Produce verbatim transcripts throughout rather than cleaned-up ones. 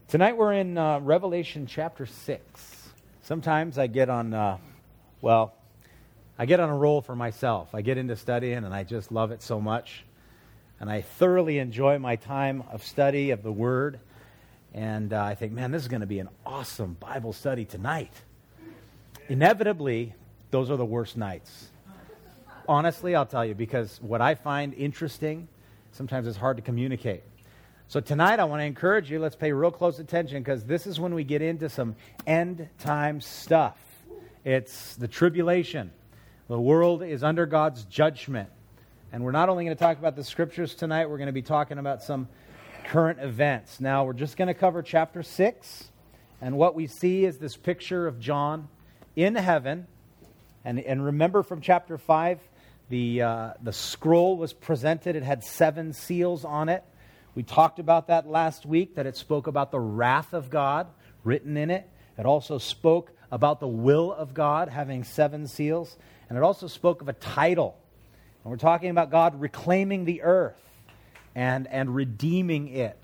Tonight we're in uh, Revelation chapter six. Sometimes I get on, uh, well, I get on a roll for myself. I get into studying and I just love it so much. And I thoroughly enjoy my time of study of the Word. And uh, I think, man, this is going to be an awesome Bible study tonight. Inevitably, those are the worst nights. Honestly, I'll tell you, because what I find interesting, sometimes it's hard to communicate. So tonight I want to encourage you, let's pay real close attention, because this is when we get into some end-time stuff. It's the tribulation. The world is under God's judgment. And we're not only going to talk about the Scriptures tonight, we're going to be talking about some current events. Now, we're just going to cover chapter six. And what we see is this picture of John in heaven. And, and remember from chapter five, the, uh, the scroll was presented. It had seven seals on it. We talked about that last week, that it spoke about the wrath of God written in it. It also spoke about the will of God having seven seals. And it also spoke of a title. And we're talking about God reclaiming the earth and, and redeeming it.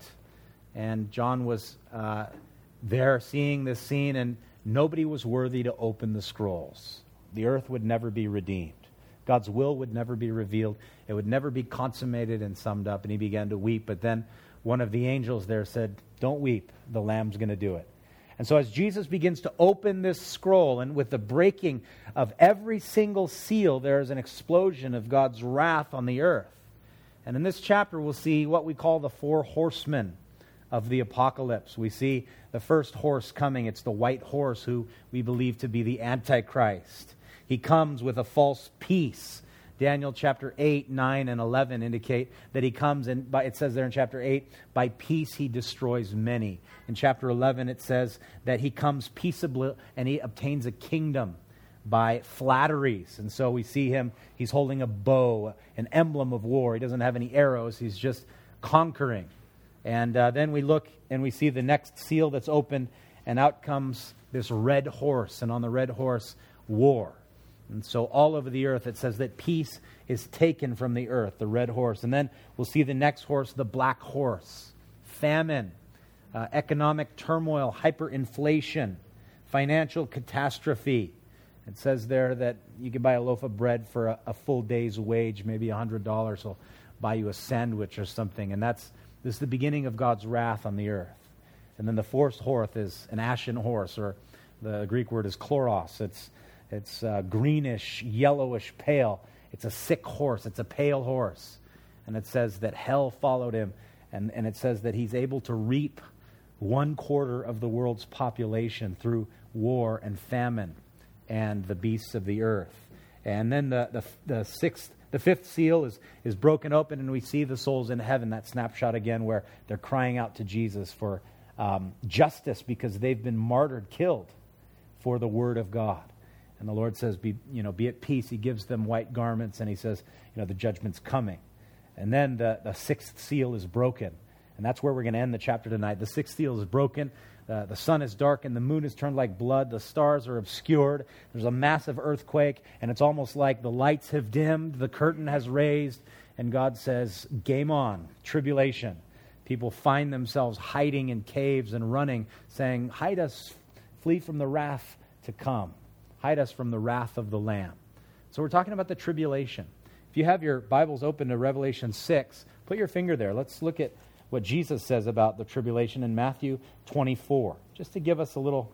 And John was uh, there seeing this scene, and nobody was worthy to open the scrolls. The earth would never be redeemed. God's will would never be revealed. It would never be consummated and summed up. And he began to weep. But then one of the angels there said, "Don't weep. The Lamb's going to do it." And so as Jesus begins to open this scroll, and with the breaking of every single seal, there is an explosion of God's wrath on the earth. And in this chapter, we'll see what we call the four horsemen of the apocalypse. We see the first horse coming. It's the white horse, who we believe to be the Antichrist. He comes with a false peace. Daniel chapter eight, nine, and eleven indicate that he comes, and by, it says there in chapter eight, by peace he destroys many. In chapter eleven, it says that he comes peaceably and he obtains a kingdom by flatteries. And so we see him, he's holding a bow, an emblem of war. He doesn't have any arrows, he's just conquering. And uh, then we look and we see the next seal that's opened, and out comes this red horse, and on the red horse, war. And so all over the earth it says that peace is taken from the earth, the red horse. And then we'll see the next horse, the black horse. Famine, uh, economic turmoil, hyperinflation, financial catastrophe. It says there that you can buy a loaf of bread for a, a full day's wage, maybe one hundred dollars will buy you a sandwich or something. And that's this is the beginning of God's wrath on the earth. And then the fourth horse is an ashen horse, or the Greek word is chloros. It's It's uh, greenish, yellowish, pale. It's a sick horse. It's a pale horse. And it says that hell followed him. And, and it says that he's able to reap one quarter of the world's population through war and famine and the beasts of the earth. And then the, the, the sixth, the fifth seal is, is broken open, and we see the souls in heaven, that snapshot again where they're crying out to Jesus for um, justice, because they've been martyred, killed for the word of God. And the Lord says, be, you know, be at peace. He gives them white garments, and he says, you know, the judgment's coming. And then the, the sixth seal is broken. And that's where we're going to end the chapter tonight. The sixth seal is broken. Uh, the sun is darkened. The moon is turned like blood. The stars are obscured. There's a massive earthquake, and it's almost like the lights have dimmed. The curtain has raised, and God says, game on, tribulation. People find themselves hiding in caves and running, saying, hide us, flee from the wrath to come. Hide us from the wrath of the Lamb. So we're talking about the tribulation. If you have your Bibles open to Revelation six, put your finger there. Let's look at what Jesus says about the tribulation in Matthew twenty-four, just to give us a little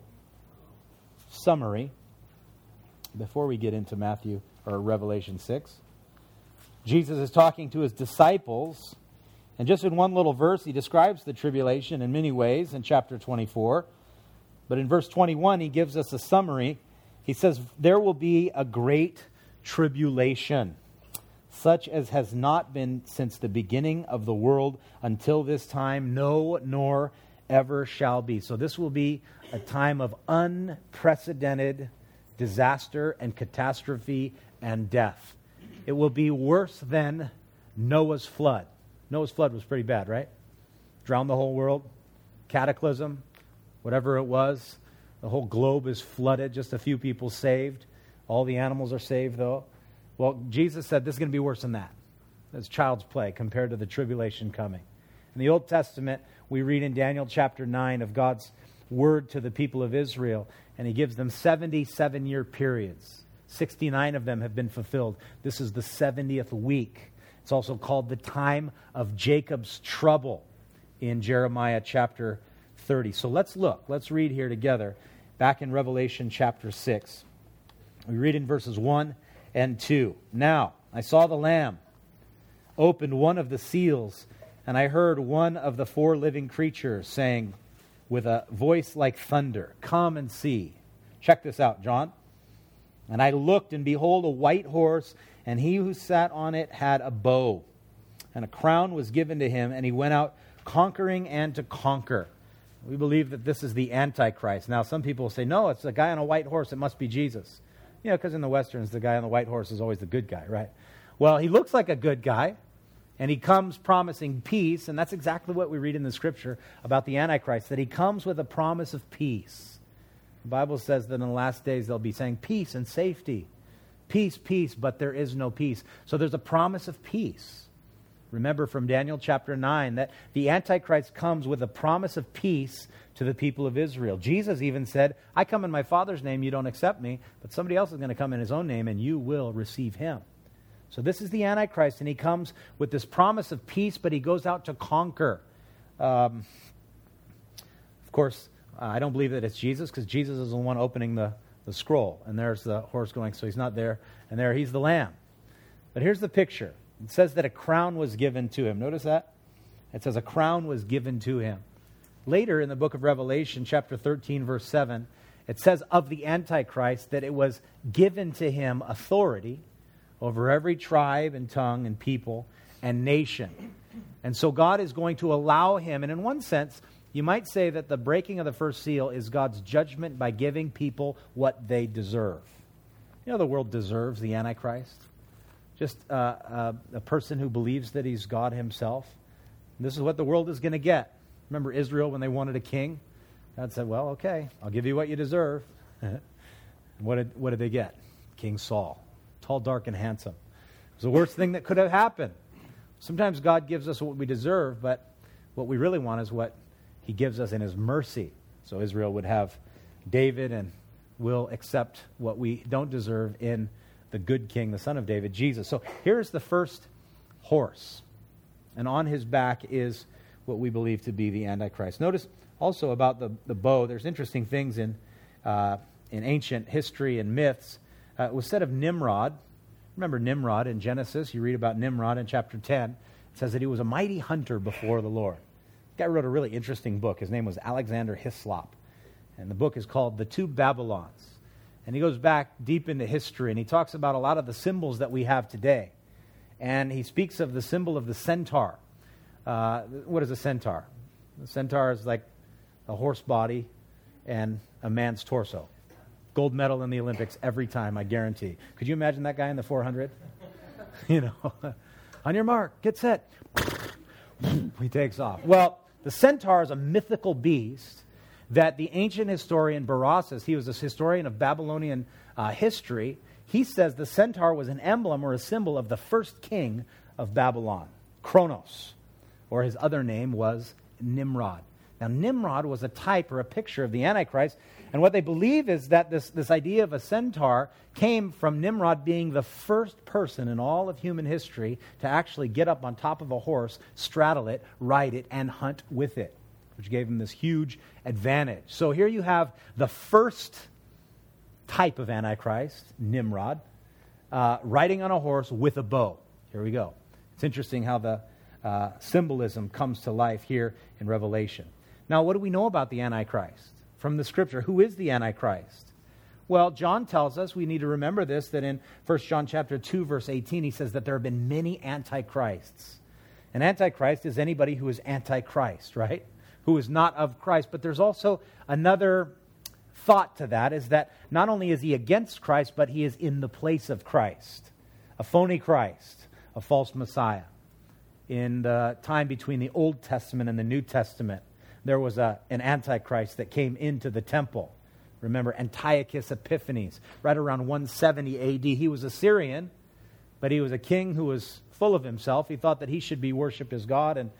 summary before we get into Matthew or Revelation six. Jesus is talking to his disciples, and just in one little verse, he describes the tribulation in many ways in chapter twenty-four. But in verse twenty-one, he gives us a summary. He says, there will be a great tribulation, such as has not been since the beginning of the world until this time, no, nor ever shall be. So this will be a time of unprecedented disaster and catastrophe and death. It will be worse than Noah's flood. Noah's flood was pretty bad, right? Drowned the whole world, cataclysm, whatever it was. The whole globe is flooded, just a few people saved. All the animals are saved, though. Well, Jesus said this is going to be worse than that. It's child's play compared to the tribulation coming. In the Old Testament, we read in Daniel chapter nine of God's word to the people of Israel, and he gives them seventy-seven-year periods. sixty-nine of them have been fulfilled. This is the seventieth week. It's also called the time of Jacob's trouble in Jeremiah chapter thirty. So let's look. Let's read here together back in Revelation chapter six. We read in verses one and two. Now, I saw the Lamb opened one of the seals, and I heard one of the four living creatures saying with a voice like thunder, "Come and see." Check this out, John. "And I looked, and behold, a white horse, and he who sat on it had a bow, and a crown was given to him, and he went out conquering and to conquer." We believe that this is the Antichrist. Now, some people say, no, it's a guy on a white horse. It must be Jesus. You know, because in the Westerns, the guy on the white horse is always the good guy, right? Well, he looks like a good guy, and he comes promising peace, and that's exactly what we read in the Scripture about the Antichrist, that he comes with a promise of peace. The Bible says that in the last days they'll be saying peace and safety. Peace, peace, but there is no peace. So there's a promise of peace. Remember from Daniel chapter nine that the Antichrist comes with a promise of peace to the people of Israel. Jesus even said, "I come in my Father's name, you don't accept me, but somebody else is going to come in his own name and you will receive him." So this is the Antichrist, and he comes with this promise of peace, but he goes out to conquer. Um, of course, uh, I don't believe that it's Jesus, because Jesus is the one opening the, the scroll, and there's the horse going, so he's not there, and there he's the Lamb. But here's the picture. It says that a crown was given to him. Notice that? It says a crown was given to him. Later in the book of Revelation, chapter thirteen, verse seven, it says of the Antichrist that it was given to him authority over every tribe and tongue and people and nation. And so God is going to allow him, and in one sense, you might say that the breaking of the first seal is God's judgment by giving people what they deserve. You know, the world deserves the Antichrist. Just uh, uh, a person who believes that he's God himself. And this is what the world is going to get. Remember Israel when they wanted a king? God said, well, okay, I'll give you what you deserve. And what did, what did they get? King Saul. Tall, dark, and handsome. It was the worst thing that could have happened. Sometimes God gives us what we deserve, but what we really want is what he gives us in his mercy. So Israel would have David, and will accept what we don't deserve in the good king, the son of David, Jesus. So here's the first horse. And on his back is what we believe to be the Antichrist. Notice also about the, the bow. There's interesting things in, uh, in ancient history and myths. Uh, it was said of Nimrod. Remember Nimrod in Genesis? You read about Nimrod in chapter ten. It says that he was a mighty hunter before the Lord. The guy wrote a really interesting book. His name was Alexander Hislop. And the book is called The Two Babylons. And he goes back deep into history, and he talks about a lot of the symbols that we have today. And he speaks of the symbol of the centaur. Uh, what is a centaur? The centaur is like a horse body and a man's torso. Gold medal in the Olympics every time, I guarantee. Could you imagine that guy in the four hundred? You know, on your mark, get set. He takes off. Well, the centaur is a mythical beast that the ancient historian Berossus, he was a historian of Babylonian uh, history, he says the centaur was an emblem or a symbol of the first king of Babylon, Kronos, or his other name was Nimrod. Now, Nimrod was a type or a picture of the Antichrist, and what they believe is that this, this idea of a centaur came from Nimrod being the first person in all of human history to actually get up on top of a horse, straddle it, ride it, and hunt with it, which gave him this huge advantage. So here you have the first type of Antichrist, Nimrod, uh, riding on a horse with a bow. Here we go. It's interesting how the uh, symbolism comes to life here in Revelation. Now, what do we know about the Antichrist from the Scripture? Who is the Antichrist? Well, John tells us, we need to remember this, that in First John chapter two, verse eighteen, he says that there have been many antichrists. An antichrist is anybody who is antichrist, right? Who is not of Christ. But there's also another thought to that, is that not only is he against Christ, but he is in the place of Christ. A phony Christ, a false Messiah. In the time between the Old Testament and the New Testament, there was a, an antichrist that came into the temple. Remember Antiochus Epiphanes, right around one seventy A D. He was a Syrian, but he was a king who was full of himself. He thought that he should be worshipped as God, and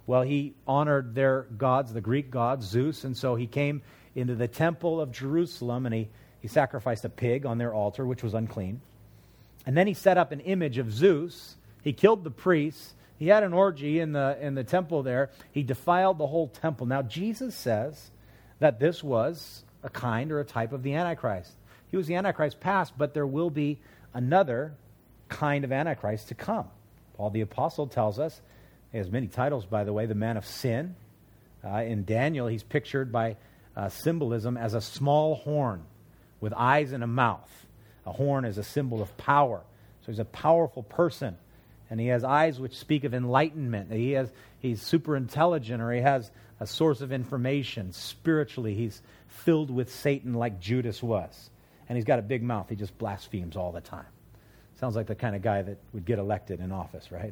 Well, he honored their gods, the Greek gods, Zeus, and so he came into the temple of Jerusalem, and he, he sacrificed a pig on their altar, which was unclean. And then he set up an image of Zeus. He killed the priests. He had an orgy in the, in the temple there. He defiled the whole temple. Now, Jesus says that this was a kind or a type of the Antichrist. He was the Antichrist past, but there will be another kind of Antichrist to come. Paul the Apostle tells us, he has many titles, by the way, the man of sin. Uh, in Daniel, he's pictured by uh, symbolism as a small horn with eyes and a mouth. A horn is a symbol of power. So he's a powerful person. And he has eyes which speak of enlightenment. He has, he's super intelligent, or he has a source of information. Spiritually, he's filled with Satan like Judas was. And he's got a big mouth. He just blasphemes all the time. Sounds like the kind of guy that would get elected in office, right?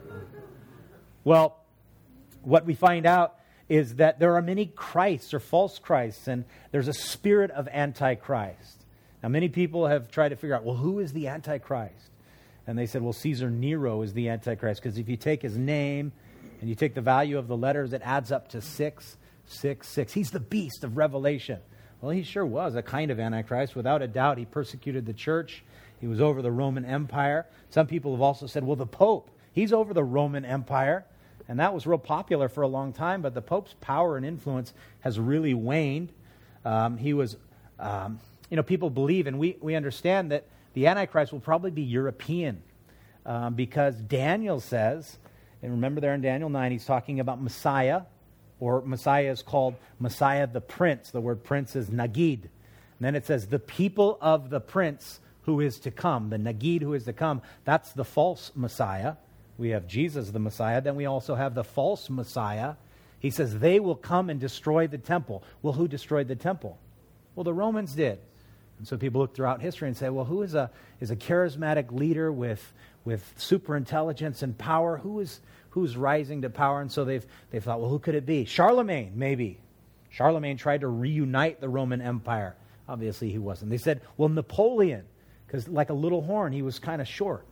Well, what we find out is that there are many Christs or false Christs, and there's a spirit of Antichrist. Now, many people have tried to figure out, well, who is the Antichrist? And they said, well, Caesar Nero is the Antichrist, because if you take his name and you take the value of the letters, it adds up to six, six, six. He's the beast of Revelation. Well, he sure was a kind of Antichrist. Without a doubt, he persecuted the church. He was over the Roman Empire. Some people have also said, well, the Pope, he's over the Roman Empire. And that was real popular for a long time, but the Pope's power and influence has really waned. Um, he was, um, you know, people believe, and we, we understand that the Antichrist will probably be European, um, because Daniel says, and remember there in Daniel nine, he's talking about Messiah, or Messiah is called Messiah the Prince. The word prince is Nagid. And then it says, the people of the prince who is to come, the Nagid who is to come, that's the false Messiah. We have Jesus the Messiah. Then we also have the false Messiah. He says they will come and destroy the temple. Well, who destroyed the temple? Well, the Romans did. And so people look throughout history and say, well, who is a is a charismatic leader with with super intelligence and power? Who is who's rising to power? And so they've they've thought, well, who could it be? Charlemagne, maybe. Charlemagne tried to reunite the Roman Empire. Obviously, he wasn't. They said, well, Napoleon, because like a little horn, he was kind of short.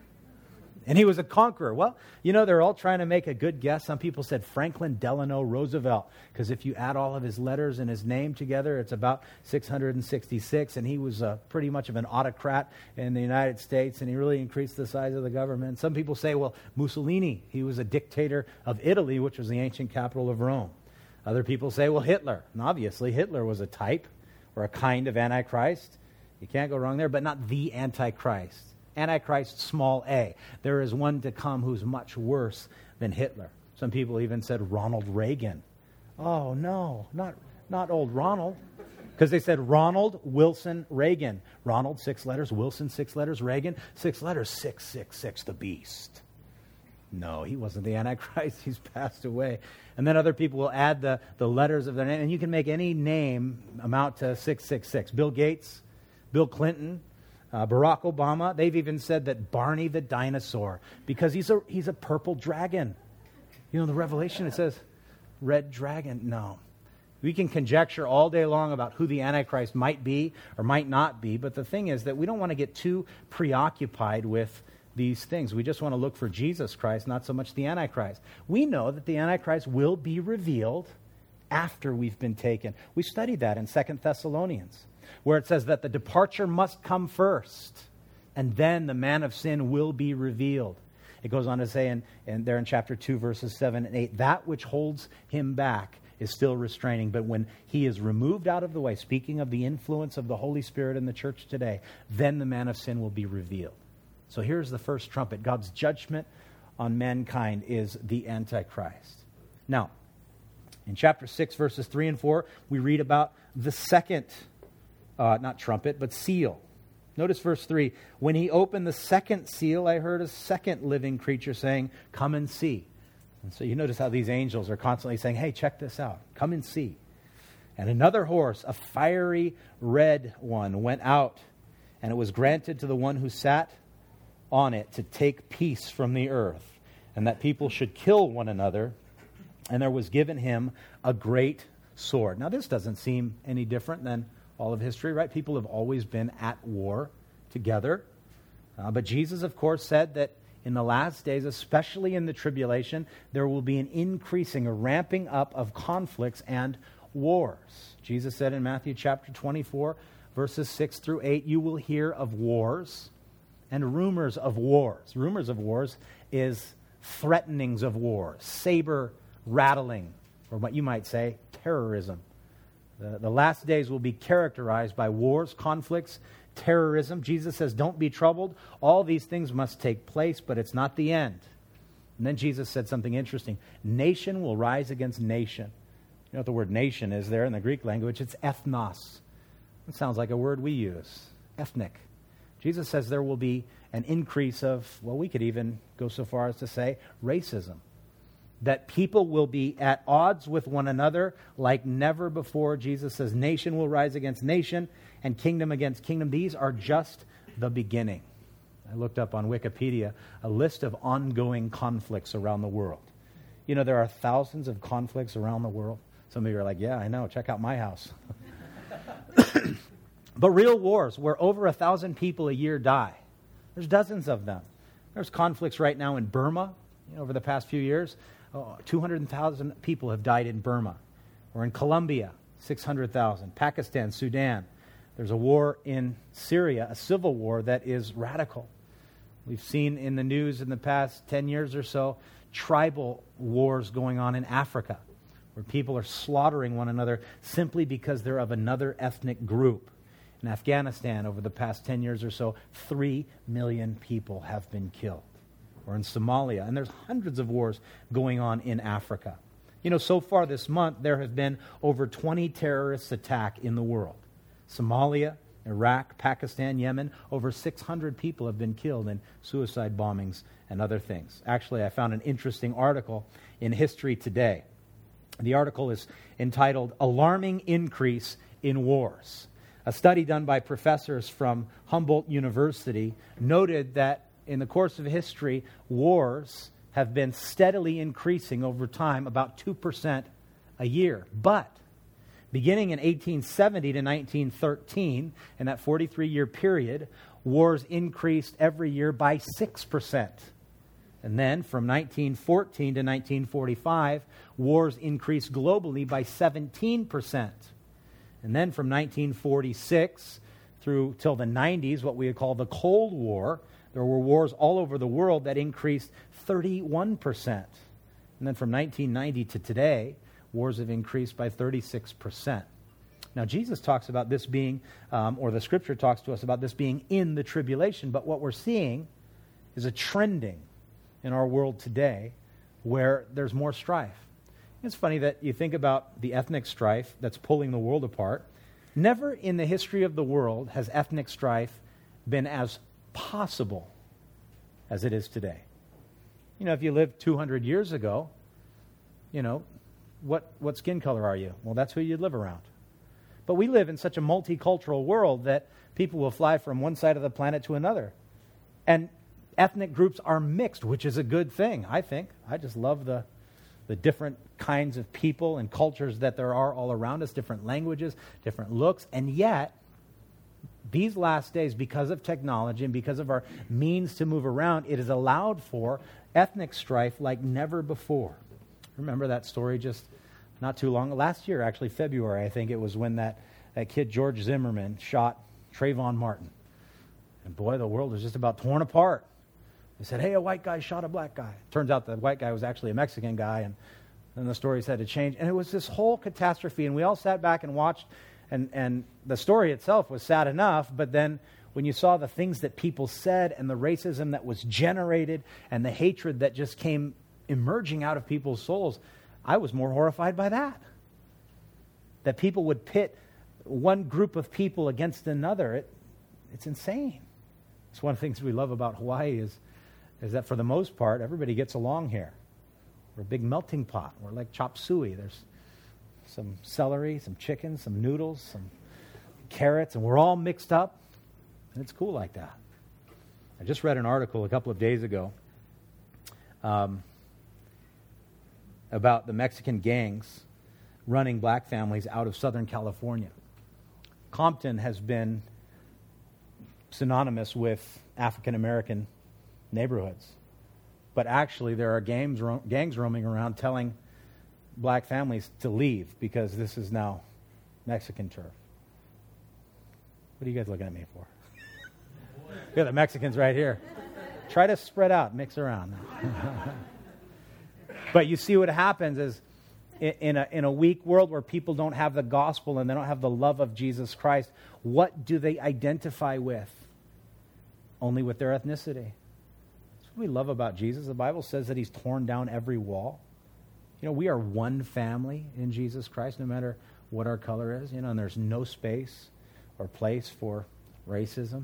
And he was a conqueror. Well, you know, they're all trying to make a good guess. Some people said Franklin Delano Roosevelt, because if you add all of his letters and his name together, it's about six hundred sixty-six, and he was uh, pretty much of an autocrat in the United States, and he really increased the size of the government. Some people say, well, Mussolini, he was a dictator of Italy, which was the ancient capital of Rome. Other people say, well, Hitler. And obviously, Hitler was a type or a kind of Antichrist. You can't go wrong there, but not the Antichrist. Antichrist, small a. There is one to come who's much worse than Hitler. Some people even said Ronald Reagan. Oh, no, not, not old Ronald. Because they said Ronald Wilson Reagan. Ronald, six letters. Wilson, six letters. Reagan, six letters. Six, six, six, the beast. No, he wasn't the Antichrist. He's passed away. And then other people will add the, the letters of their name. And you can make any name amount to six six six. Bill Gates, Bill Clinton, Uh, Barack Obama. They've even said that Barney the dinosaur, because he's a he's a purple dragon. You know, in the Revelation it says red dragon. No. We can conjecture all day long about who the Antichrist might be or might not be, but the thing is that we don't want to get too preoccupied with these things. We just want to look for Jesus Christ, not so much the Antichrist. We know that the Antichrist will be revealed after we've been taken. We studied that in Second Thessalonians, where it says that the departure must come first, and then the man of sin will be revealed. It goes on to say in, in there in chapter two, verses seven and eight, that which holds him back is still restraining, but when he is removed out of the way, speaking of the influence of the Holy Spirit in the church today, then the man of sin will be revealed. So here's the first trumpet. God's judgment on mankind is the Antichrist. Now, in chapter six, verses three and four, we read about the second Uh, not trumpet, but seal. Notice verse three. When he opened the second seal, I heard a second living creature saying, come and see. And so you notice how these angels are constantly saying, hey, check this out. Come and see. And another horse, a fiery red one, went out, and it was granted to the one who sat on it to take peace from the earth, and that people should kill one another. And there was given him a great sword. Now this doesn't seem any different than all of history, right? People have always been at war together. Uh, but Jesus, of course, said that In the last days, especially in the tribulation, there will be an increasing, a ramping up of conflicts and wars. Jesus said in Matthew chapter twenty-four, verses six through eight, you will hear of wars and rumors of wars. Rumors of wars is threatenings of war, saber rattling, or what you might say, terrorism. The, the last days will be characterized by wars, conflicts, terrorism. Jesus says, don't be troubled. All these things must take place, but it's not the end. And then Jesus said something interesting. Nation will rise against nation. You know what the word nation is there in the Greek language? It's ethnos. It sounds like a word we use, ethnic. Jesus says there will be an increase of, well, we could even go so far as to say racism. That people will be at odds with one another like never before. Jesus says nation will rise against nation and kingdom against kingdom. These are just the beginning. I looked up on Wikipedia a list of ongoing conflicts around the world. You know, there are thousands of conflicts around the world. Some of you are like, yeah, I know, check out my house. But real wars where over a thousand people a year die. There's dozens of them. There's conflicts right now in Burma. You know, over the past few years, oh, two hundred thousand people have died in Burma. Or in Colombia, six hundred thousand. Pakistan, Sudan. There's a war in Syria, a civil war that is radical. We've seen in the news in the past ten years or so, tribal wars going on in Africa, where people are slaughtering one another simply because they're of another ethnic group. In Afghanistan, over the past ten years or so, three million people have been killed. Or in Somalia, and there's hundreds of wars going on in Africa. You know, so far this month, there have been over twenty terrorist attacks in the world. Somalia, Iraq, Pakistan, Yemen, over six hundred people have been killed in suicide bombings and other things. Actually, I found an interesting article in History Today. The article is entitled, Alarming Increase in Wars. A study done by professors from Humboldt University noted that in the course of history, wars have been steadily increasing over time, about two percent a year. But beginning in eighteen seventy to nineteen thirteen, in that forty-three-year period, wars increased every year by six percent. And then from nineteen fourteen to nineteen forty-five, wars increased globally by seventeen percent. And then from nineteen forty-six through till the nineties, what we would call the Cold War, there were wars all over the world that increased thirty-one percent. And then from nineteen ninety to today, wars have increased by thirty-six percent. Now, Jesus talks about this being, um, or the Scripture talks to us about this being in the tribulation, but what we're seeing is a trending in our world today where there's more strife. It's funny that you think about the ethnic strife that's pulling the world apart. Never in the history of the world has ethnic strife been as possible as it is today. You know, if you lived two hundred years ago, you know, what, what skin color are you? Well, that's who you'd live around. But we live in such a multicultural world that people will fly from one side of the planet to another. And ethnic groups are mixed, which is a good thing, I think. I just love the the different kinds of people and cultures that there are all around us, different languages, different looks, and yet these last days, because of technology and because of our means to move around, it is allowed for ethnic strife like never before. Remember that story just not too long, last year actually, February, I think it was, when that, that kid George Zimmerman shot Trayvon Martin. And boy, the world was just about torn apart. They said, hey, a white guy shot a black guy. Turns out the white guy was actually a Mexican guy, and then the stories had to change. And it was this whole catastrophe, and we all sat back and watched, and, and the story itself was sad enough, but then when you saw the things that people said and the racism that was generated and the hatred that just came emerging out of people's souls, I was more horrified by that. That people would pit one group of people against another. It, it's insane. It's one of the things we love about Hawaii is is that for the most part, everybody gets along here. We're a big melting pot. We're like chop suey. There's some celery, some chicken, some noodles, some carrots, and we're all mixed up, and it's cool like that. I just read an article a couple of days ago um, about the Mexican gangs running black families out of Southern California. Compton has been synonymous with African American neighborhoods. But actually, there are gangs, ro- gangs roaming around telling black families to leave because this is now Mexican turf. What are you guys looking at me for? Look at the Mexicans right here. Try to spread out, mix around. But you see what happens is in a, in a weak world where people don't have the gospel and they don't have the love of Jesus Christ, what do they identify with? Only with their ethnicity. That's what we love about Jesus. The Bible says that he's torn down every wall. You know, we are one family in Jesus Christ, no matter what our color is. You know, and there's no space or place for racism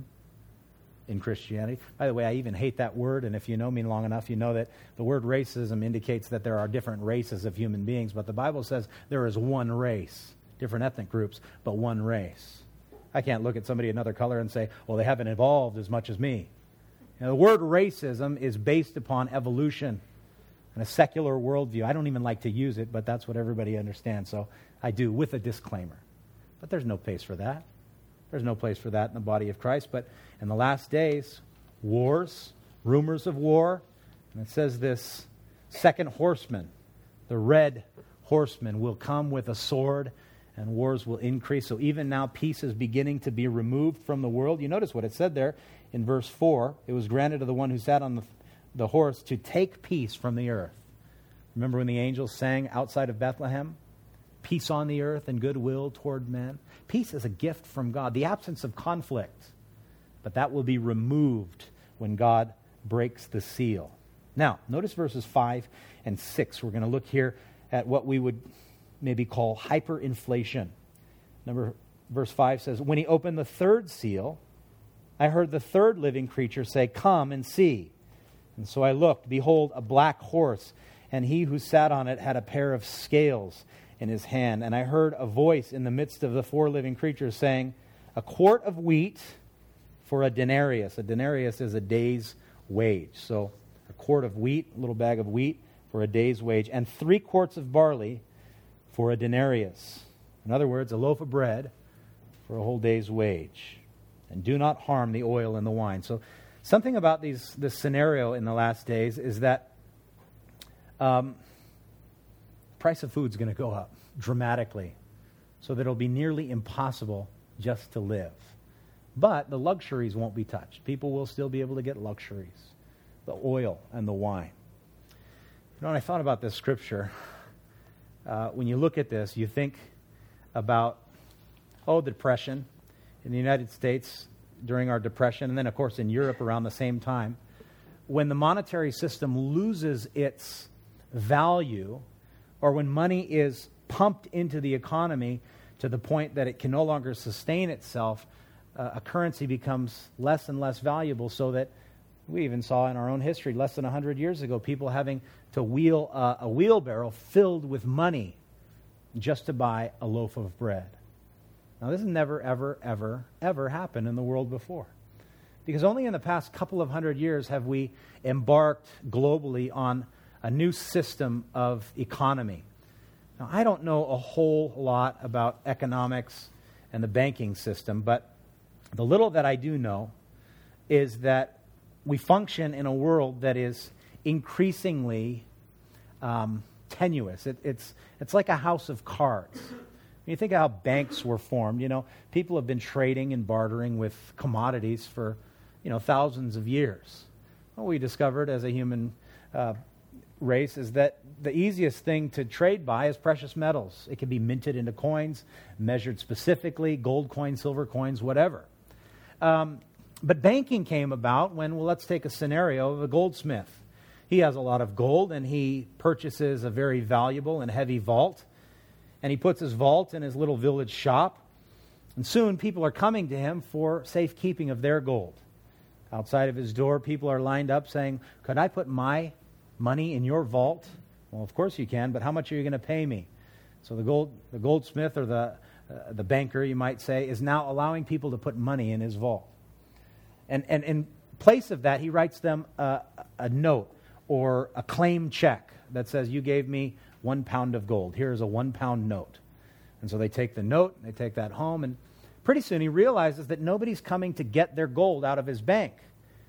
in Christianity. By the way, I even hate that word, and if you know me long enough, you know that the word racism indicates that there are different races of human beings, but the Bible says there is one race, different ethnic groups, but one race. I can't look at somebody another color and say, well, they haven't evolved as much as me. You know, the word racism is based upon evolution and a secular worldview. I don't even like to use it, but that's what everybody understands, so I do with a disclaimer. But there's no place for that. There's no place for that in the body of Christ. But in the last days, wars, rumors of war, and it says this second horseman, the red horseman, will come with a sword and wars will increase. So even now peace is beginning to be removed from the world. You notice what it said there in verse four. It was granted to the one who sat on the, the horse to take peace from the earth. Remember when the angels sang outside of Bethlehem? Peace on the earth and goodwill toward men. Peace is a gift from God, the absence of conflict. But that will be removed when God breaks the seal. Now, notice verses five and six. We're going to look here at what we would maybe call hyperinflation. Number, verse five says, when he opened the third seal, I heard the third living creature say, come and see. And so I looked, behold, a black horse, and he who sat on it had a pair of scales in his hand. And I heard a voice in the midst of the four living creatures saying, a quart of wheat for a denarius. A denarius is a day's wage. So a quart of wheat, a little bag of wheat for a day's wage, and three quarts of barley for a denarius. In other words, a loaf of bread for a whole day's wage. And do not harm the oil and the wine. So something about these this scenario in the last days is that um, price of food is going to go up dramatically so that it'll be nearly impossible just to live. But the luxuries won't be touched. People will still be able to get luxuries, the oil and the wine. You know, when I thought about this scripture, uh, when you look at this, you think about, oh, the Depression in the United States during our Depression, and then, of course, in Europe around the same time. When the monetary system loses its value, or when money is pumped into the economy to the point that it can no longer sustain itself, uh, a currency becomes less and less valuable, so that we even saw in our own history less than one hundred years ago people having to wheel uh, a wheelbarrow filled with money just to buy a loaf of bread. Now, this has never, ever, ever, ever happened in the world before. Because only in the past couple of hundred years have we embarked globally on a new system of economy. Now, I don't know a whole lot about economics and the banking system, but the little that I do know is that we function in a world that is increasingly um, tenuous. It, it's, it's like a house of cards. When you think of how banks were formed, you know, people have been trading and bartering with commodities for, you know, thousands of years. What we discovered as a human uh, race is that the easiest thing to trade by is precious metals. It can be minted into coins, measured specifically, gold coins, silver coins, whatever. Um, but banking came about when, well, let's take a scenario of a goldsmith. He has a lot of gold, and he purchases a very valuable and heavy vault, and he puts his vault in his little village shop, and soon people are coming to him for safekeeping of their gold. Outside of his door, people are lined up saying, could I put my money in your vault? Well, of course you can, but how much are you going to pay me? So the gold, the goldsmith, or the uh, the banker, you might say, is now allowing people to put money in his vault. And, and in place of that, he writes them a, a note or a claim check that says, you gave me one pound of gold. Here's a one pound note. And so they take the note, they take that home, and pretty soon he realizes that nobody's coming to get their gold out of his bank.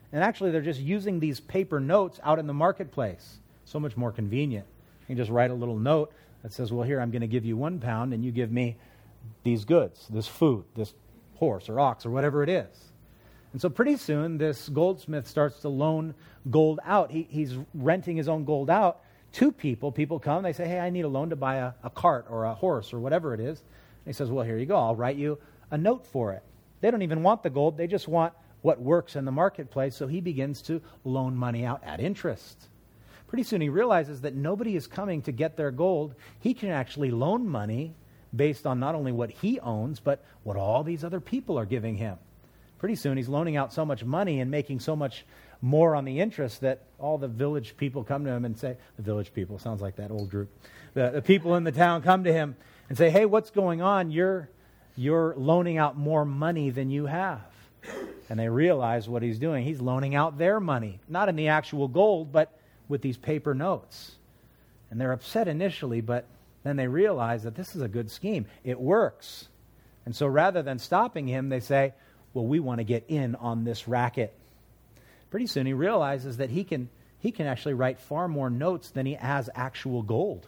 And actually, they're just using these paper notes out in the marketplace. So much more convenient. You can just write a little note that says, well, here, I'm going to give you one pound, and you give me these goods, this food, this horse or ox or whatever it is. And so pretty soon, this goldsmith starts to loan gold out. He, he's renting his own gold out to people. People come, they say, hey, I need a loan to buy a, a cart or a horse or whatever it is. And he says, well, here you go. I'll write you a note for it. They don't even want the gold. They just want what works in the marketplace. So he begins to loan money out at interest. Pretty soon he realizes that nobody is coming to get their gold. He can actually loan money based on not only what he owns, but what all these other people are giving him. Pretty soon he's loaning out so much money and making so much more on the interest that all the village people come to him and say, the village people, sounds like that old group. The, the people in the town come to him and say, hey, what's going on? You're, you're loaning out more money than you have. And they realize what he's doing. He's loaning out their money, not in the actual gold, but with these paper notes. And they're upset initially, but then they realize that this is a good scheme. It works. And so rather than stopping him, they say, well, we want to get in on this racket. Pretty soon he realizes that he can he can actually write far more notes than he has actual gold.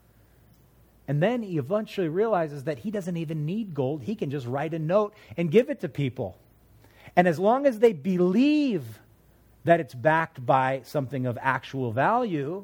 And then he eventually realizes that he doesn't even need gold. He can just write a note and give it to people. And as long as they believe that it's backed by something of actual value,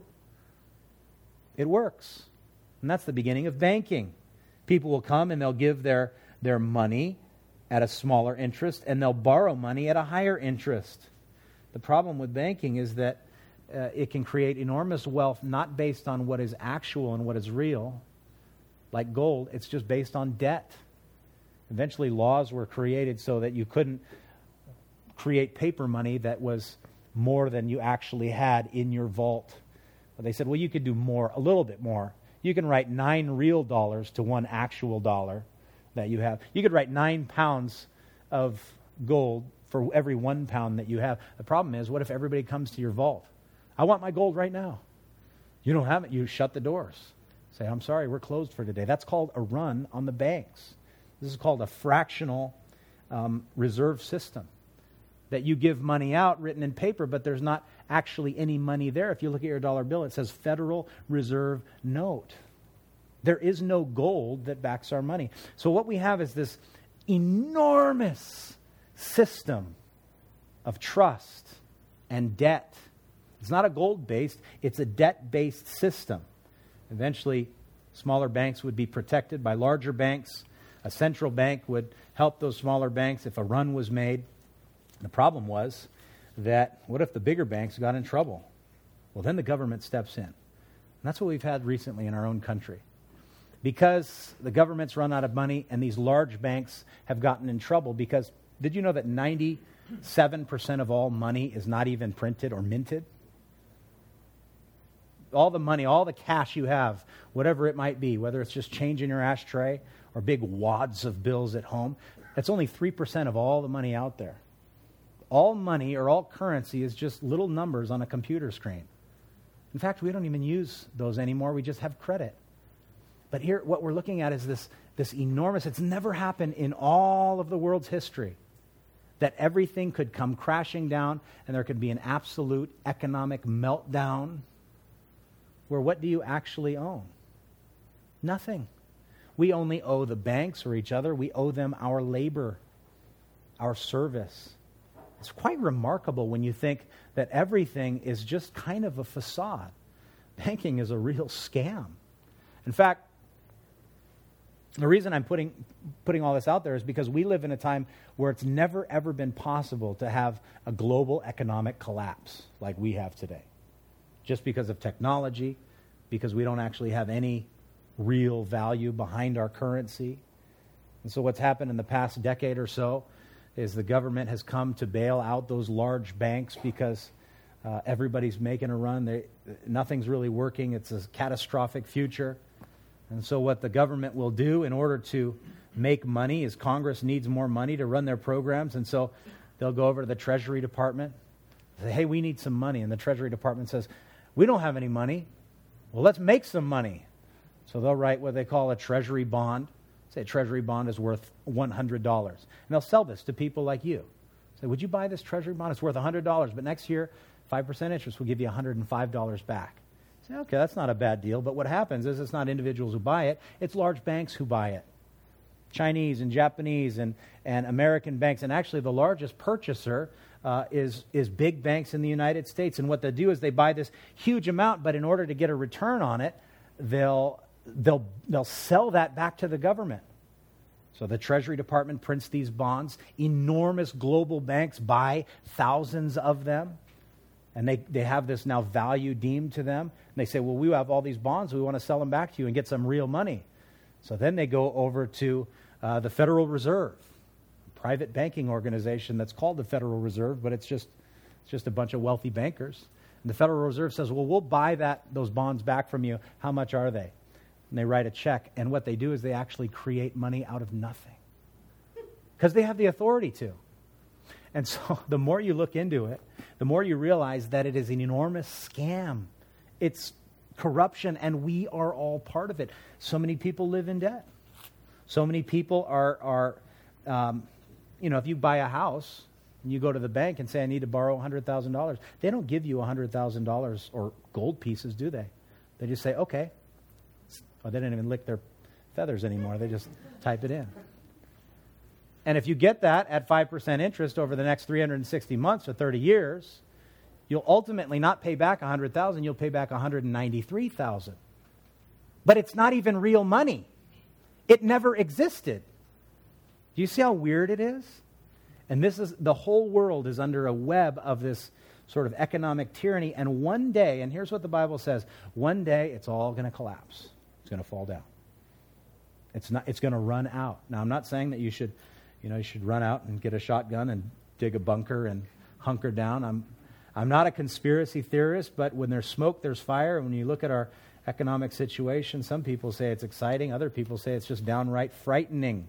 it works. And that's the beginning of banking. People will come and they'll give their, their money at a smaller interest, and they'll borrow money at a higher interest. The problem with banking is that uh, it can create enormous wealth not based on what is actual and what is real. Like gold, it's just based on debt. Eventually laws were created so that you couldn't create paper money that was more than you actually had in your vault. But they said, well, you could do more, a little bit more. You can write nine real dollars to one actual dollar that you have. You could write nine pounds of gold for every one pound that you have. The problem is, what if everybody comes to your vault? I want my gold right now. You don't have it. You shut the doors. Say, I'm sorry, we're closed for today. That's called a run on the banks. This is called a fractional um, reserve system. That you give money out written in paper, but there's not actually any money there. If you look at your dollar bill, it says Federal Reserve Note. There is no gold that backs our money. So what we have is this enormous system of trust and debt. It's not a gold-based, it's a debt-based system. Eventually, smaller banks would be protected by larger banks. A central bank would help those smaller banks if a run was made. The problem was that what if the bigger banks got in trouble? Well, then the government steps in. And that's what we've had recently in our own country. Because the government's run out of money and these large banks have gotten in trouble because, did you know that ninety-seven percent of all money is not even printed or minted? All the money, all the cash you have, whatever it might be, whether it's just change in your ashtray or big wads of bills at home, that's only three percent of all the money out there. All money or all currency is just little numbers on a computer screen. In fact, we don't even use those anymore. We just have credit. But here, what we're looking at is this, this enormous, it's never happened in all of the world's history, that everything could come crashing down and there could be an absolute economic meltdown where what do you actually own? Nothing. We only owe the banks or each other. We owe them our labor, our service. It's quite remarkable when you think that everything is just kind of a facade. Banking is a real scam. In fact, the reason I'm putting putting all this out there is because we live in a time where it's never, ever been possible to have a global economic collapse like we have today. Just because of technology, because we don't actually have any real value behind our currency. And so what's happened in the past decade or so is the government has come to bail out those large banks because uh, everybody's making a run. They, nothing's really working. It's a catastrophic future. And so what the government will do in order to make money is Congress needs more money to run their programs. And so they'll go over to the Treasury Department and say, hey, we need some money. And the Treasury Department says, we don't have any money. Well, let's make some money. So they'll write what they call a Treasury bond. Say a Treasury bond is worth one hundred dollars. And they'll sell this to people like you. Say, would you buy this treasury bond? It's worth one hundred dollars, but next year, five percent interest will give you one hundred five dollars back. Say, okay, that's not a bad deal, but what happens is it's not individuals who buy it, it's large banks who buy it. Chinese and Japanese and, and American banks, and actually the largest purchaser uh, is, is big banks in the United States. And what they do is they buy this huge amount, but in order to get a return on it, they'll, they'll, they'll sell that back to the government. So the Treasury Department prints these bonds. Enormous global banks buy thousands of them. And they, they have this now value deemed to them. And they say, well, we have all these bonds. We want to sell them back to you and get some real money. So then they go over to uh, the Federal Reserve, a private banking organization that's called the Federal Reserve, but it's just, it's just a bunch of wealthy bankers. And the Federal Reserve says, well, we'll buy that those bonds back from you. How much are they? And they write a check. And what they do is they actually create money out of nothing because they have the authority to. And so the more you look into it, the more you realize that it is an enormous scam. It's corruption, and we are all part of it. So many people live in debt. So many people are, are um, you know, if you buy a house and you go to the bank and say, I need to borrow one hundred thousand dollars, they don't give you one hundred thousand dollars or gold pieces, do they? They just say, okay. Oh, they don't even lick their feathers anymore. They just type it in. And if you get that at five percent interest over the next three hundred sixty months or thirty years, you'll ultimately not pay back one hundred thousand dollars, you'll pay back one hundred ninety-three thousand dollars. But it's not even real money. It never existed. Do you see how weird it is? And this is, the whole world is under a web of this sort of economic tyranny, and one day, and here's what the Bible says, one day it's all going to collapse. It's going to fall down. It's not, it's going to run out. Now, I'm not saying that you should, you know, you should run out and get a shotgun and dig a bunker and hunker down. I'm I'm not a conspiracy theorist, but when there's smoke, there's fire. And when you look at our economic situation, some people say it's exciting. Other people say it's just downright frightening.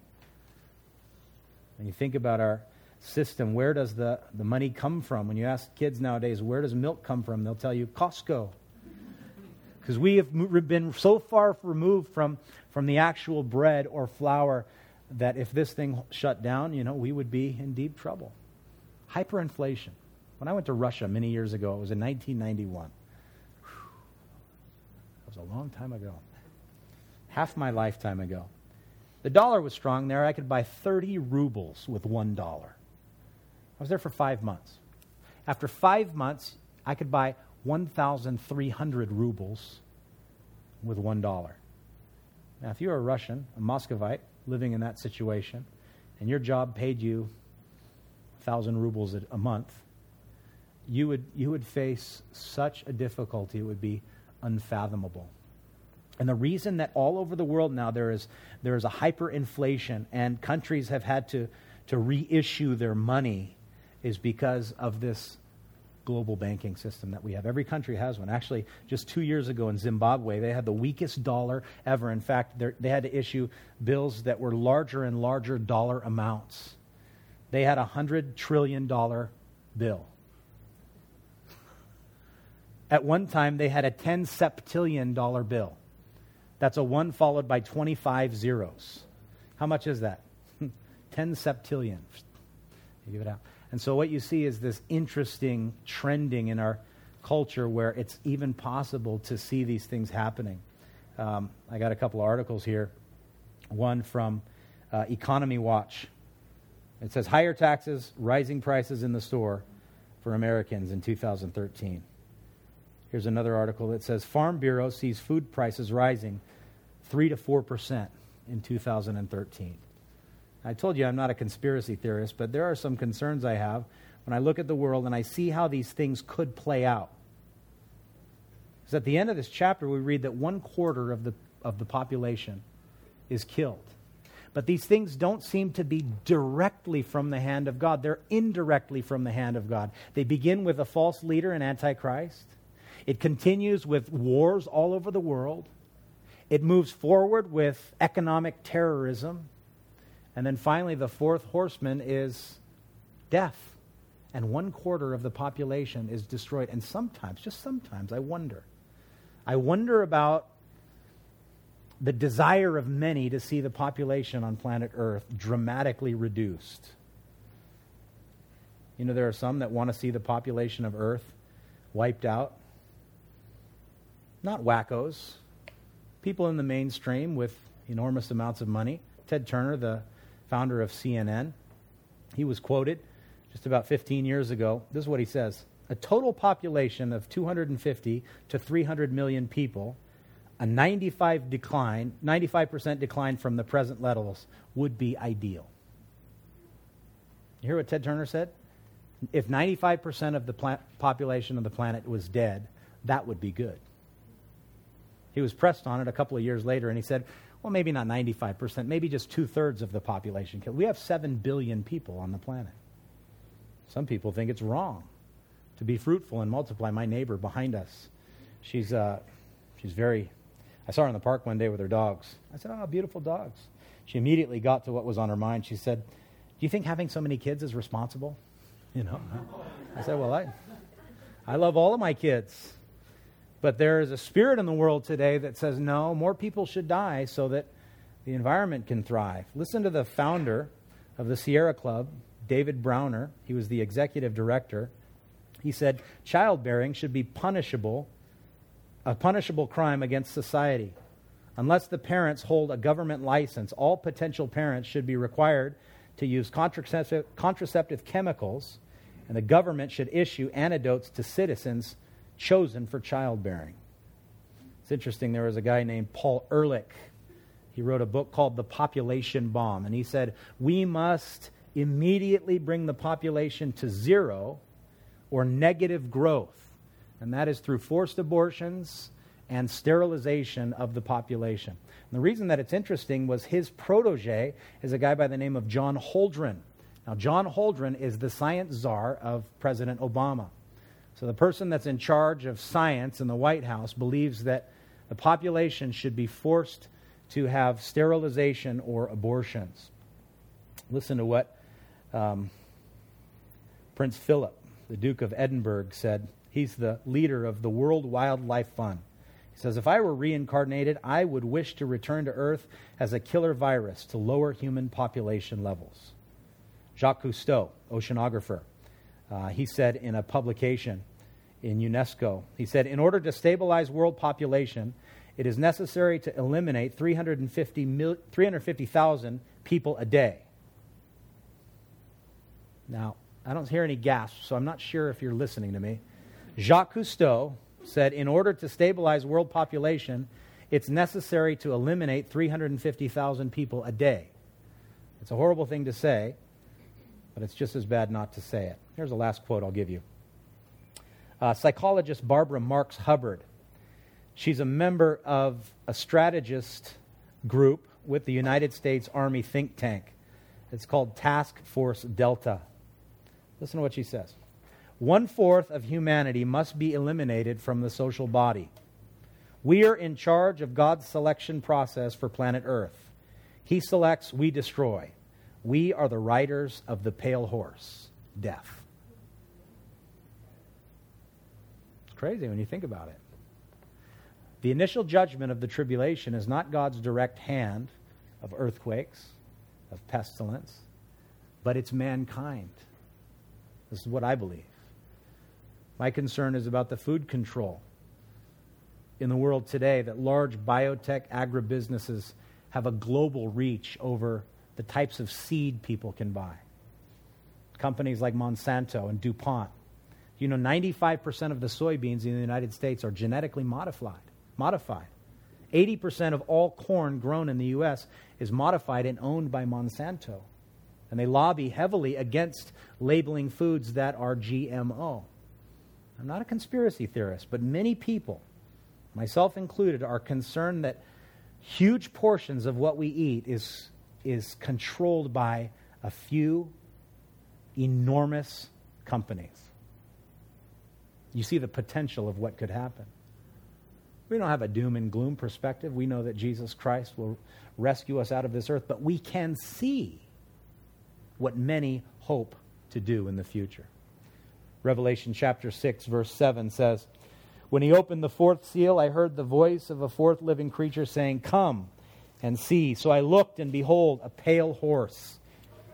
When you think about our system, where does the, the money come from? When you ask kids nowadays, where does milk come from? They'll tell you Costco. Because we have been so far removed from, from the actual bread or flour that if this thing shut down, you know, we would be in deep trouble. Hyperinflation. When I went to Russia many years ago, it was in nineteen ninety-one. Whew. That was a long time ago. Half my lifetime ago. The dollar was strong there. I could buy thirty rubles with one dollar. I was there for five months. After five months, I could buy one thousand three hundred rubles with one dollar. Now, if you're a Russian, a Muscovite, living in that situation, and your job paid you one thousand rubles a month, you would you would face such a difficulty, it would be unfathomable. And the reason that all over the world now there is there is a hyperinflation and countries have had to, to reissue their money is because of this global banking system that we have. Every country has one. Actually, just two years ago in Zimbabwe, they had the weakest dollar ever. In fact, they had to issue bills that were larger and larger dollar amounts. They had a one hundred trillion dollars bill. At one time, they had a ten septillion dollars bill. That's a one followed by twenty-five zeros. How much is that? ten septillion. You give it out. And so what you see is this interesting trending in our culture where it's even possible to see these things happening. Um, I got a couple of articles here. One from uh, Economy Watch. It says, higher taxes, rising prices in the store for Americans in two thousand thirteen. Here's another article that says, Farm Bureau sees food prices rising three to four percent in two thousand thirteen. I told you I'm not a conspiracy theorist, but there are some concerns I have when I look at the world and I see how these things could play out. Because at the end of this chapter, we read that one quarter of the of the population is killed. But these things don't seem to be directly from the hand of God. They're indirectly from the hand of God. They begin with a false leader, an Antichrist. It continues with wars all over the world. It moves forward with economic terrorism. And then finally, the fourth horseman is death. And one quarter of the population is destroyed. And sometimes, just sometimes, I wonder. I wonder about the desire of many to see the population on planet Earth dramatically reduced. You know, there are some that want to see the population of Earth wiped out. Not wackos. People in the mainstream with enormous amounts of money. Ted Turner, the founder of C N N, he was quoted just about fifteen years ago. This is what he says. A total population of two hundred fifty to three hundred million people, a ninety-five decline, ninety-five percent decline from the present levels would be ideal. You hear what Ted Turner said? If ninety-five percent of the pla- population of the planet was dead, that would be good. He was pressed on it a couple of years later, and he said, well, maybe not ninety-five percent, maybe just two-thirds of the population killed. We have seven billion people on the planet. Some people think it's wrong to be fruitful and multiply. My neighbor behind us, she's uh, she's very, I saw her in the park one day with her dogs. I said, oh, beautiful dogs. She immediately got to what was on her mind. She said, do you think having so many kids is responsible? You know, I said, well, I, I love all of my kids. But there is a spirit in the world today that says, no, more people should die so that the environment can thrive. Listen to the founder of the Sierra Club, David Browner. He was the executive director. He said, childbearing should be punishable, a punishable crime against society. Unless the parents hold a government license, all potential parents should be required to use contraceptive, contraceptive chemicals, and the government should issue antidotes to citizens chosen for childbearing. It's interesting, there was a guy named Paul Ehrlich. He wrote a book called The Population Bomb, and he said, we must immediately bring the population to zero or negative growth, and that is through forced abortions and sterilization of the population. And the reason that it's interesting was his protege is a guy by the name of John Holdren. Now, John Holdren is the science czar of President Obama. So the person that's in charge of science in the White House believes that the population should be forced to have sterilization or abortions. Listen to what um, Prince Philip, the Duke of Edinburgh, said. He's the leader of the World Wildlife Fund. He says, if I were reincarnated, I would wish to return to Earth as a killer virus to lower human population levels. Jacques Cousteau, oceanographer, uh, he said in a publication in UNESCO, he said, in order to stabilize world population, it is necessary to eliminate three hundred fifty thousand people a day. Now, I don't hear any gasps, so I'm not sure if you're listening to me. Jacques Cousteau said, in order to stabilize world population, it's necessary to eliminate three hundred fifty thousand people a day. It's a horrible thing to say, but it's just as bad not to say it. Here's the last quote I'll give you. Uh, psychologist Barbara Marx Hubbard. She's a member of a strategist group with the United States Army think tank. It's called Task Force Delta. Listen to what she says. One-fourth of humanity must be eliminated from the social body. We are in charge of God's selection process for planet Earth. He selects, we destroy. We are the riders of the pale horse, death. It's crazy when you think about it. The initial judgment of the tribulation is not God's direct hand of earthquakes, of pestilence, but it's mankind. This is what I believe. My concern is about the food control in the world today, that large biotech agribusinesses have a global reach over the types of seed people can buy. Companies like Monsanto and DuPont. You know, ninety-five percent of the soybeans in the United States are genetically modified. Modified. eighty percent of all corn grown in the U S is modified and owned by Monsanto. And they lobby heavily against labeling foods that are G M O. I'm not a conspiracy theorist, but many people, myself included, are concerned that huge portions of what we eat is, is controlled by a few enormous companies. You see the potential of what could happen. We don't have a doom and gloom perspective. We know that Jesus Christ will rescue us out of this earth, but we can see what many hope to do in the future. Revelation chapter six, verse seven says, when he opened the fourth seal, I heard the voice of a fourth living creature saying, come and see. So I looked, and behold, a pale horse.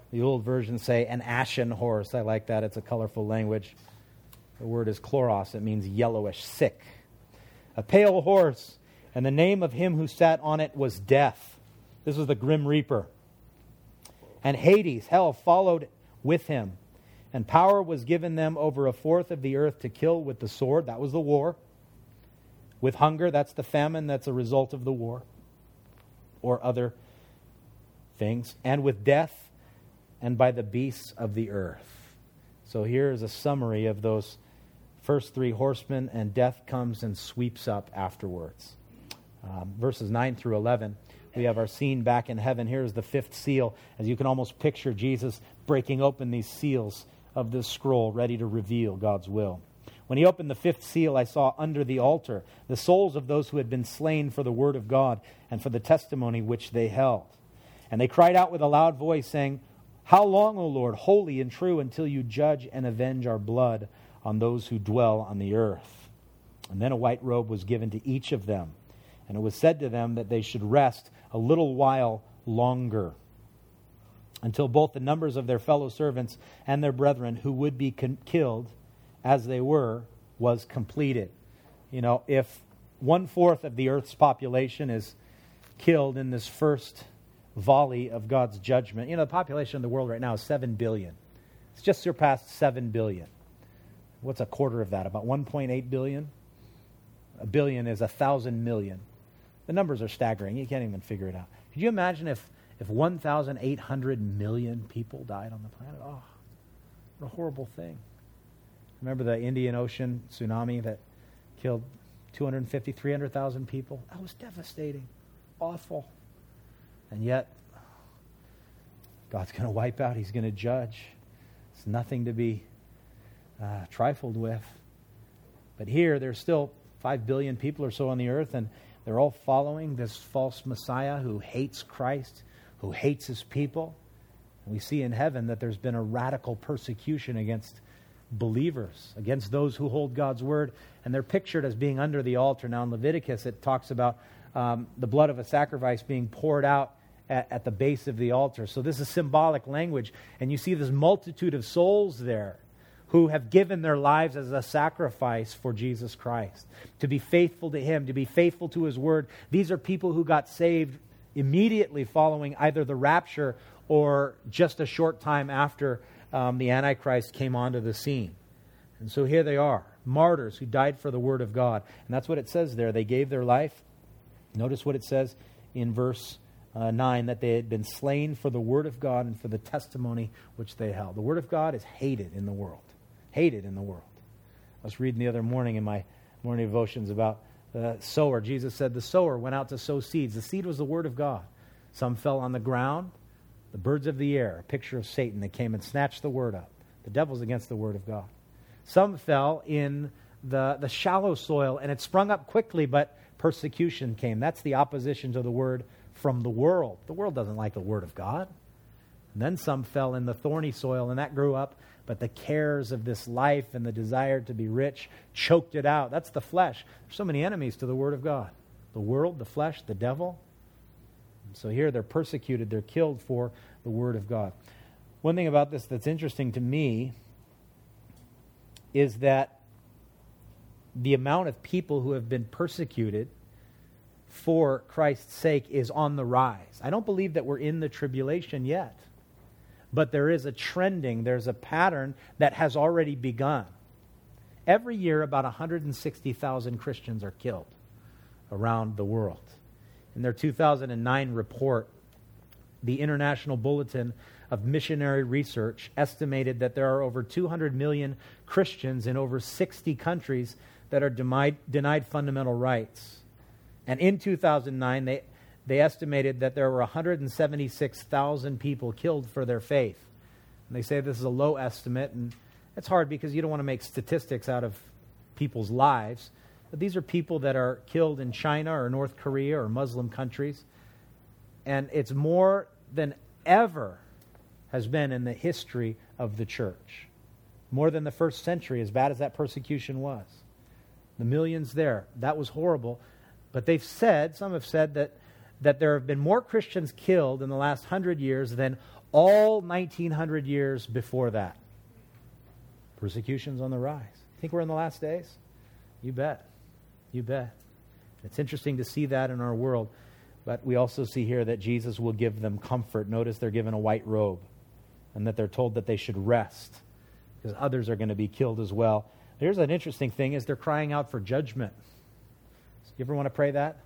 The old versions say an ashen horse. I like that. It's a colorful language. The word is chloros. It means yellowish, sick. A pale horse, and the name of him who sat on it was Death. This was the Grim Reaper. And Hades, hell, followed with him. And power was given them over a fourth of the earth to kill with the sword. That was the war. With hunger, that's the famine that's a result of the war. Or other things. And with death, and by the beasts of the earth. So here is a summary of those first three horsemen, and death comes and sweeps up afterwards. Um, verses nine through eleven, we have our scene back in heaven. Here's the fifth seal, as you can almost picture Jesus breaking open these seals of this scroll, ready to reveal God's will. When he opened the fifth seal, I saw under the altar the souls of those who had been slain for the word of God and for the testimony which they held. And they cried out with a loud voice, saying, How long, O Lord, holy and true, until you judge and avenge our blood on those who dwell on the earth? And then a white robe was given to each of them, and it was said to them that they should rest a little while longer, until both the numbers of their fellow servants and their brethren who would be con- killed as they were was completed. You know, if one-fourth of the earth's population is killed in this first volley of God's judgment. You know, the population of the world right now is seven billion. It's just surpassed seven billion. What's a quarter of that? About one point eight billion? A billion is a thousand million. The numbers are staggering. You can't even figure it out. Could you imagine if, if one thousand eight hundred million people died on the planet? Oh, what a horrible thing. Remember the Indian Ocean tsunami that killed two hundred fifty, three hundred thousand people? That was devastating. Awful. And yet, God's going to wipe out. He's going to judge. It's nothing to be uh, trifled with. But here, there's still five billion people or so on the earth, and they're all following this false Messiah who hates Christ, who hates his people. And we see in heaven that there's been a radical persecution against believers, against those who hold God's word, and they're pictured as being under the altar. Now in Leviticus, it talks about um, the blood of a sacrifice being poured out At, at the base of the altar. So this is symbolic language. And you see this multitude of souls there who have given their lives as a sacrifice for Jesus Christ. To be faithful to him, to be faithful to his word. These are people who got saved immediately following either the rapture or just a short time after um, the Antichrist came onto the scene. And so here they are, martyrs who died for the word of God. And that's what it says there. They gave their life. Notice what it says in verse Uh, nine, that they had been slain for the word of God and for the testimony which they held. The word of God is hated in the world. Hated in the world. I was reading the other morning in my morning devotions about the sower. Jesus said the sower went out to sow seeds. The seed was the word of God. Some fell on the ground, the birds of the air, a picture of Satan that came and snatched the word up. The devil's against the word of God. Some fell in the, the shallow soil, and it sprung up quickly, but persecution came. That's the opposition to the word from the world. The world doesn't like the word of God. And then some fell in the thorny soil, and that grew up, but the cares of this life and the desire to be rich choked it out. That's the flesh. There's so many enemies to the word of God. The world, the flesh, the devil. And so here they're persecuted, they're killed for the word of God. One thing about this that's interesting to me is that the amount of people who have been persecuted for Christ's sake is on the rise. I don't believe that we're in the tribulation yet. But there is a trending, there's a pattern that has already begun. Every year, about one hundred sixty thousand Christians are killed around the world. In their two thousand nine report, the International Bulletin of Missionary Research estimated that there are over two hundred million Christians in over sixty countries that are denied, denied fundamental rights. And in two thousand nine, they, they estimated that there were one hundred seventy-six thousand people killed for their faith. And they say this is a low estimate, and it's hard because you don't want to make statistics out of people's lives. But these are people that are killed in China or North Korea or Muslim countries. And it's more than ever has been in the history of the church. More than the first century, as bad as that persecution was. The millions there, that was horrible. But they've said, some have said that, that there have been more Christians killed in the last hundred years than all nineteen hundred years before that. Persecution's on the rise. Think we're in the last days? You bet. You bet. It's interesting to see that in our world. But we also see here that Jesus will give them comfort. Notice they're given a white robe and that they're told that they should rest because others are going to be killed as well. Here's an interesting thing is they're crying out for judgment. You ever want to pray that?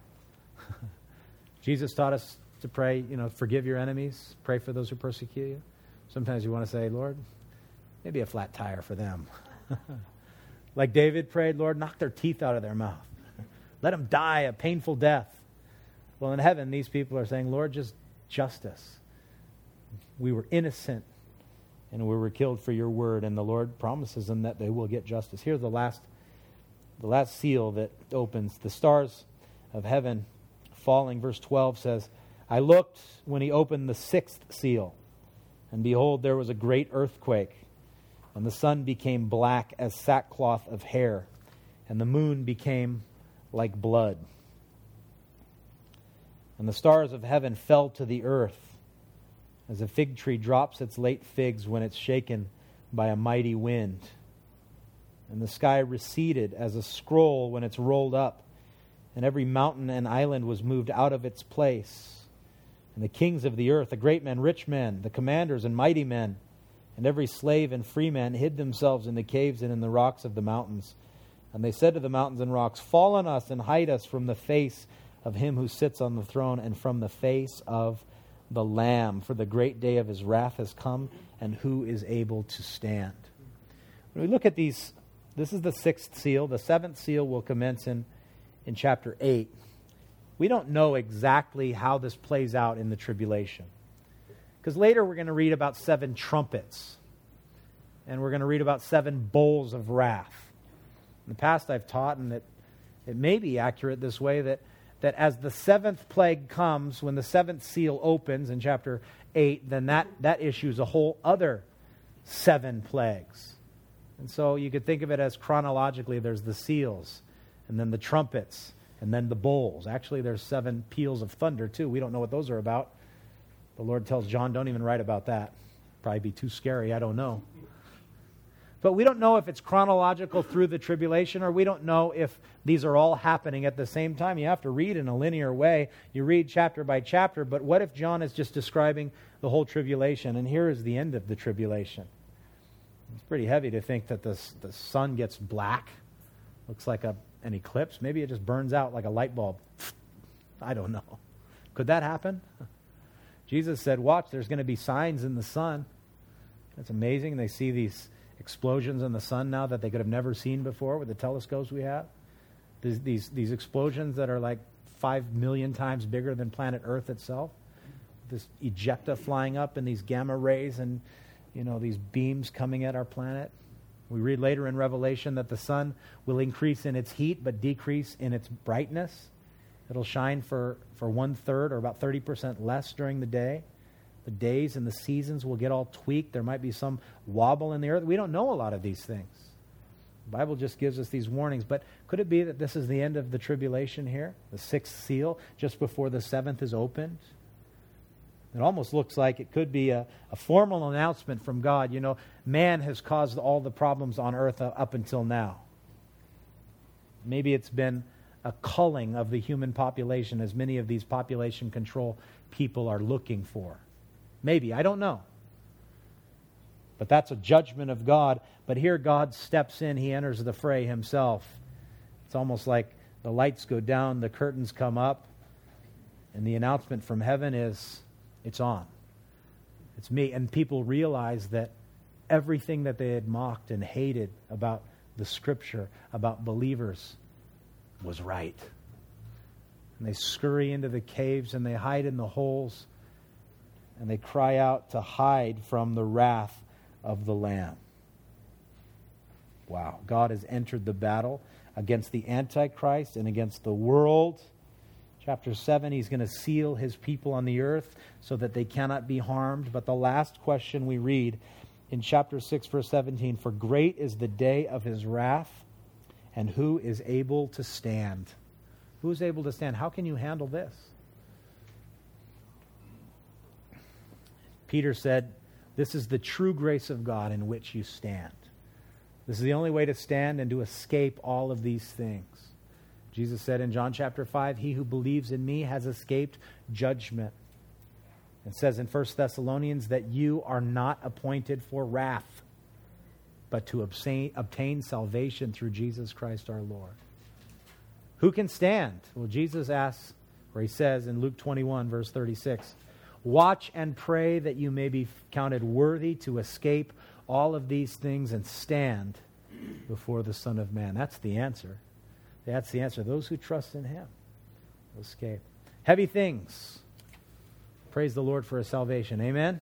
Jesus taught us to pray, you know, forgive your enemies, pray for those who persecute you. Sometimes you want to say, Lord, maybe a flat tire for them. Like David prayed, Lord, knock their teeth out of their mouth. Let them die a painful death. Well, in heaven, these people are saying, Lord, just justice. We were innocent and we were killed for your word. And the Lord promises them that they will get justice. Here's the last, the last seal that opens. The stars of heaven falling. Verse twelve says, I looked when he opened the sixth seal, and behold, there was a great earthquake, and the sun became black as sackcloth of hair, and the moon became like blood. And the stars of heaven fell to the earth, as a fig tree drops its late figs when it's shaken by a mighty wind. And the sky receded as a scroll when it's rolled up, and every mountain and island was moved out of its place. And the kings of the earth, the great men, rich men, the commanders and mighty men, and every slave and free man hid themselves in the caves and in the rocks of the mountains. And they said to the mountains and rocks, fall on us and hide us from the face of him who sits on the throne and from the face of the Lamb. For the great day of his wrath has come, and who is able to stand? When we look at these, this is the sixth seal. The seventh seal will commence in, in chapter eight. We don't know exactly how this plays out in the tribulation. Because later we're going to read about seven trumpets. And we're going to read about seven bowls of wrath. In the past I've taught, and it, it may be accurate this way, that, that as the seventh plague comes, when the seventh seal opens in chapter eight, then that, that issues a whole other seven plagues. And so you could think of it as chronologically, there's the seals, and then the trumpets, and then the bowls. Actually, there's seven peals of thunder, too. We don't know what those are about. The Lord tells John, don't even write about that. Probably be too scary, I don't know. But we don't know if it's chronological through the tribulation, or we don't know if these are all happening at the same time. You have to read in a linear way. You read chapter by chapter, but what if John is just describing the whole tribulation? And here is the end of the tribulation. It's pretty heavy to think that the, the sun gets black, looks like a, an eclipse. Maybe it just burns out like a light bulb. I don't know. Could that happen? Jesus said, watch, there's going to be signs in the sun. It's amazing. They see these explosions in the sun now that they could have never seen before with the telescopes we have. These, these, these explosions that are like five million times bigger than planet Earth itself. This ejecta flying up and these gamma rays and, you know, these beams coming at our planet. We read later in Revelation that the sun will increase in its heat but decrease in its brightness. It'll shine for, for one-third or about thirty percent less during the day. The days and the seasons will get all tweaked. There might be some wobble in the earth. We don't know a lot of these things. The Bible just gives us these warnings. But could it be that this is the end of the tribulation here? The sixth seal, just before the seventh is opened? It almost looks like it could be a, a formal announcement from God. You know, man has caused all the problems on earth up until now. Maybe it's been a culling of the human population, as many of these population control people are looking for. Maybe, I don't know. But that's a judgment of God. But here God steps in, he enters the fray himself. It's almost like the lights go down, the curtains come up, and the announcement from heaven is, it's on. It's me. And people realize that everything that they had mocked and hated about the Scripture, about believers, was right. And they scurry into the caves and they hide in the holes and they cry out to hide from the wrath of the Lamb. Wow. God has entered the battle against the Antichrist and against the world. Chapter seven, he's going to seal his people on the earth so that they cannot be harmed. But the last question we read in chapter six, verse seventeen, for great is the day of his wrath, and who is able to stand? Who is able to stand? How can you handle this? Peter said, this is the true grace of God in which you stand. This is the only way to stand and to escape all of these things. Jesus said in John chapter five, he who believes in me has escaped judgment. It says in First Thessalonians that you are not appointed for wrath, but to obtain, obtain salvation through Jesus Christ our Lord. Who can stand? Well, Jesus asks, or he says in Luke twenty-one, verse thirty-six, watch and pray that you may be counted worthy to escape all of these things and stand before the Son of Man. That's the answer. That's the answer. Those who trust in him will escape. Heavy things. Praise the Lord for his salvation. Amen.